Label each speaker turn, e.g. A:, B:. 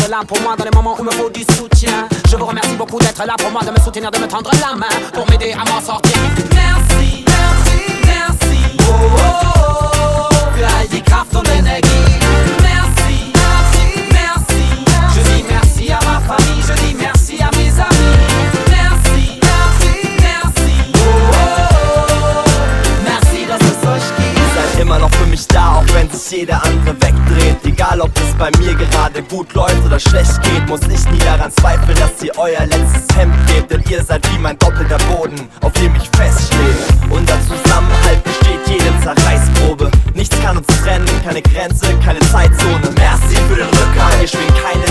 A: là pour moi dans les moments où me faut du soutien. Je vous remercie beaucoup d'être là pour moi, de me soutenir, de me tendre la main pour m'aider à m'en sortir. Merci, merci, merci. Oh, oh, oh, für all die Kraft und Energie. Merci, merci, merci. Je dis merci à ma famille, je dis merci à mes amis. Merci, merci, merci. Oh, oh, oh. Merci, dass es euch gibt.
B: Ihr seid immer noch für mich da, auch wenn sich jeder andere wegdreht. Egal ob es bei mir gerade gut läuft oder schlecht geht, muss ich nie daran zweifeln, dass ihr euer letztes Hemd gebt. Denn ihr seid wie mein doppelter Boden, auf dem ich feststehe. Unser Zusammenhalt besteht jede Zerreißprobe. Nichts kann uns trennen, keine Grenze, keine Zeitzone. Merci für den Rückhalt, wir schwingen keine